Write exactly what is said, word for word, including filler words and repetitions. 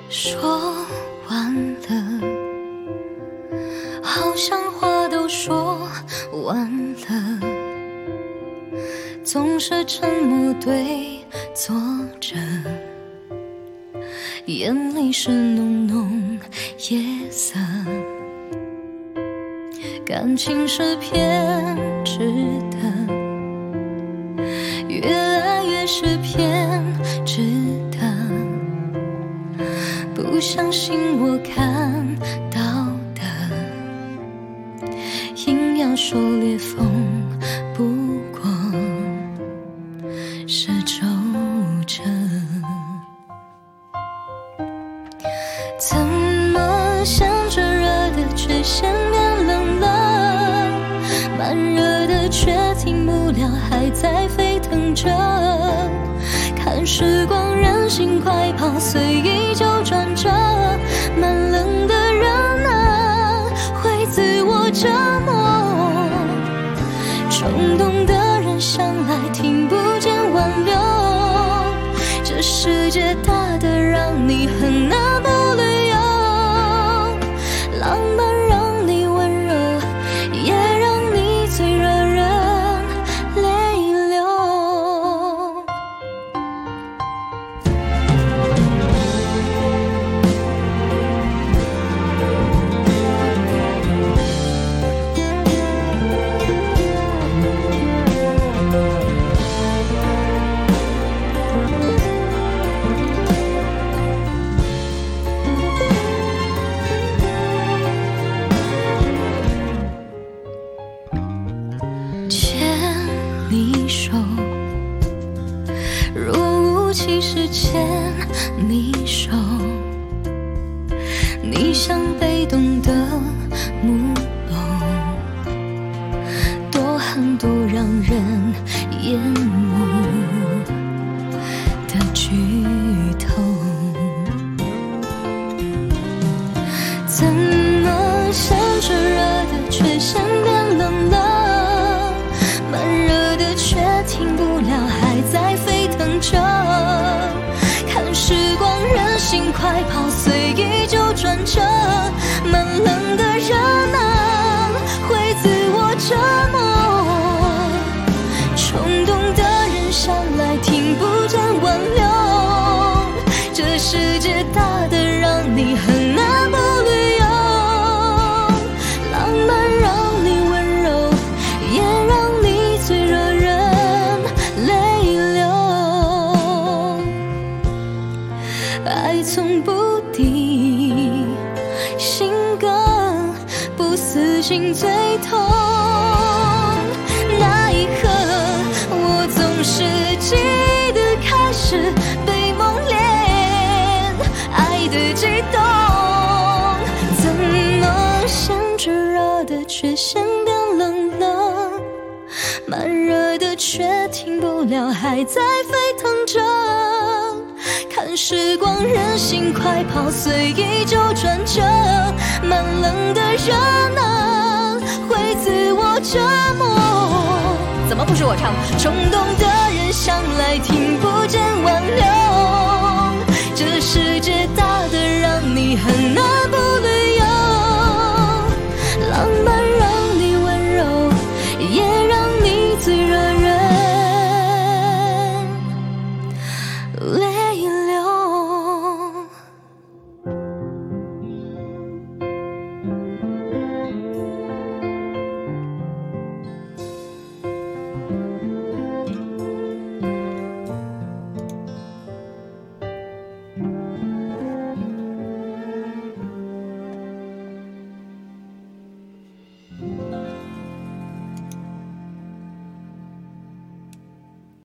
说完了，好像话都说完了，总是沉默对坐着，眼里是浓浓夜色，感情是偏执的，越来越是偏执的，不相信我看到的，硬要说裂缝不过是皱褶。怎么想着热的却先变冷了，慢热的却停不了，还在沸腾着，看时光任性快跑，随意就转着，慢冷的人啊会自我折磨，冲动的人向来听不见挽留，这世界大的让你很难不旅游，浪漫让你温柔，也让你最惹人泪流。你手若无其事牵你手，你像被动的木偶，多狠多让人厌恶的剧透，怎么想着热的却先变冷了，慢热的却停不了，还在沸腾着，看时光任性快跑，随意就转着，慢冷的人啊会自我折磨，冲动的人向来听不见挽留，这世界大的让你很难不旅游，浪漫让你温柔，也让你最惹人泪流，爱从不敌，心梗不死心最痛，那一刻我总是记得开始被梦恋爱的悸动，怎么想着热的却先变冷了，慢热的却停不了，还在沸腾着，看时光任性快跑，随意就转着，慢冷的人啊会自我折磨，怎么不是我唱？冲动的人向来听不见挽留，